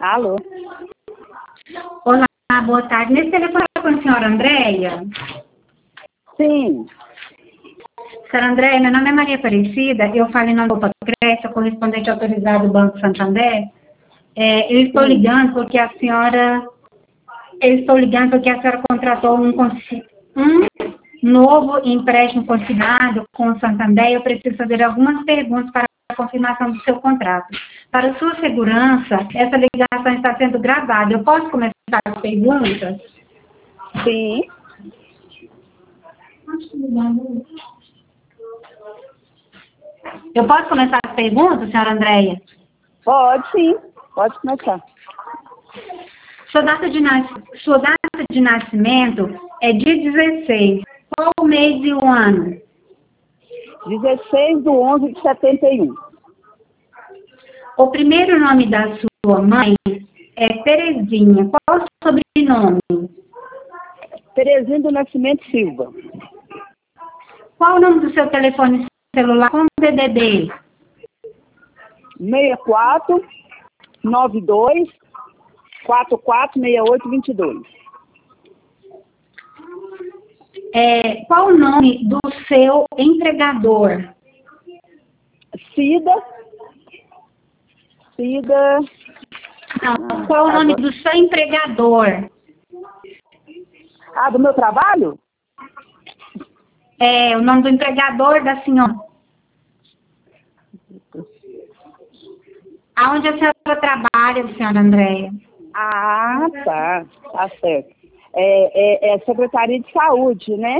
Alô? Olá, boa tarde. Nesse telefone é com a senhora Andréia? Sim. Senhora Andréia, meu nome é Maria Aparecida, eu falo em nome do Cresce, correspondente autorizado do Banco Santander. Eu estou ligando porque a senhora contratou um novo empréstimo consignado com o Santander. Eu preciso fazer algumas perguntas para a confirmação do seu contrato. Para sua segurança, essa ligação está sendo gravada. Eu posso começar as perguntas? Sim. Eu posso começar as perguntas, senhora Andréia? Pode, sim. Pode começar. Sua data de nascimento é dia 16. Qual o mês e o ano? 16/11/71. O primeiro nome da sua mãe é Terezinha. Qual o sobrenome? Terezinha do Nascimento Silva. Qual o nome do seu telefone celular com DDD? 6492-446822. Qual o nome do seu empregador? Cida. Não, qual o nome do seu empregador? Do meu trabalho? O nome do empregador da senhora. Aonde a senhora trabalha, senhora Andréia? Tá. Tá certo. É Secretaria de Saúde, né?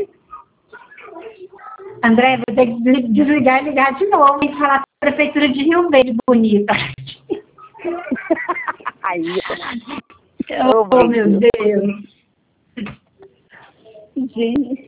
André, vou ter que desligar e ligar de novo e falar para a Prefeitura de Rio Verde, bonita. Aí. Oh, meu Deus. Gente.